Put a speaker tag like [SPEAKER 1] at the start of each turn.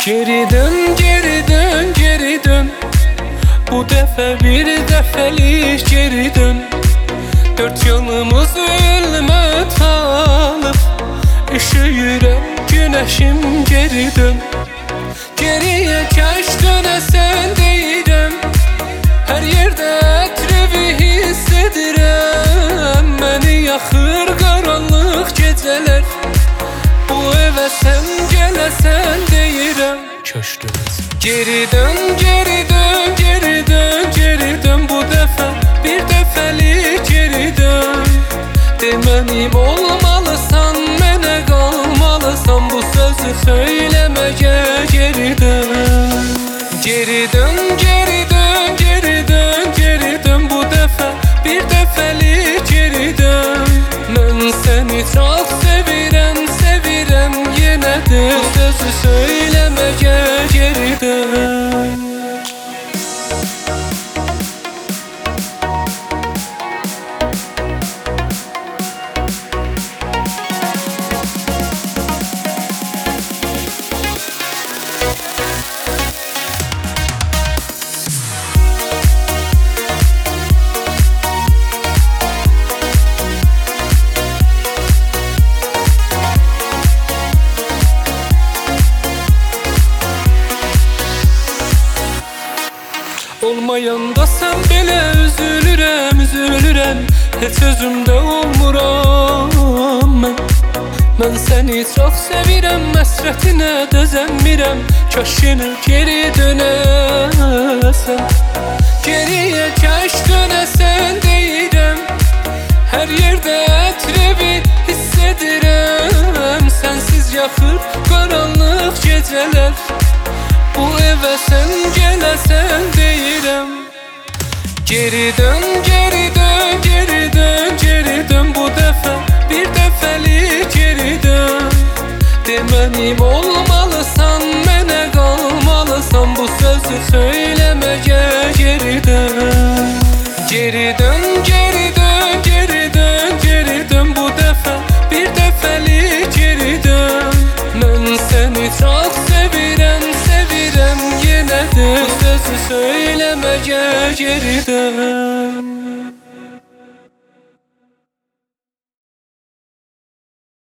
[SPEAKER 1] Geri dön, geri dön, geri dön. Bu defa bir defelik geri dön. Dört yanımız ölüme talip. Üşüyürəm güneşim geri dön. Geriye kaç dönesen deyirəm. Her yerde ətrivi hiss edirəm. Məni yaxır qaranlıq gecələr. Bu evə sən gələsən deyirəm. Kaş dönəsən. Geri dön, geri dön, geri dön, geri dön. Bu dəfə bir dəfəlik geri dön. Demənim olmalısan, mənə qalmalısan. Bu sözü söyləməgə geri dön. Geri dön, geri dön, geri dön, geri dön. Bu dəfə bir dəfəlik geri dön. Mən səni çox sevirəm, sevirəm yenə də. Bu sözü söyləməgə geri dön. Olmayanda sən belə üzülürəm, üzülürəm. Heç özümdə olmuram mən səni çox sevirəm, məsrətinə dözəmirəm. Kaş yenə geri dönəsən. Geriyə kaş dönəsən deyirəm. Hər yerdə ətrivi hiss edirəm. Sənsiz yaxır qaranlıq gecələr. Bu evə sən gələsən deyirəm. Geri dön, geri dön, geri dön, geri dön. Bu dəfə bir dəfəlik geri dön. Demənim olmalısan, mənə qalmalısan. Bu sözü söyləməgə geri dön. Geri dön, geri dön, geri dön, geri dön. Bu dəfə bir dəfəlik geri dön. Mən səni çox sevirəm, sevirəm yenə də. Bu sözü söyləməgə geri dön.